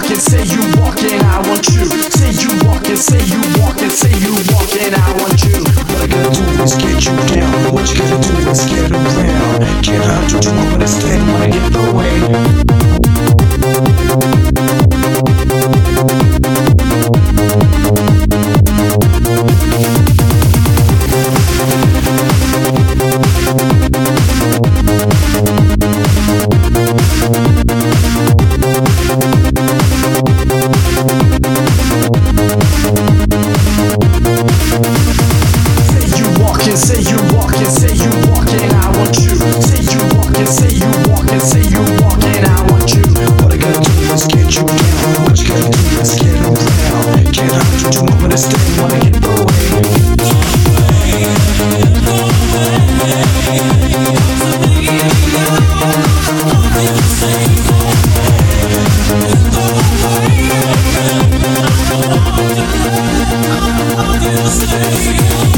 walking, say you walking, I want you. Say you walking, say you walking, say you walking, I want you. What I gotta do is get you down. What you gotta do is get around. Can't hide you, I'm gonna stand when I get the way. Say you walking, say you walking, I want you. Say you walking, say you walking, say you walking, I want you. What I gotta do is get you down. What you gotta do is get around. Can't hide you, I'm gonna stay when I get the way. Stay.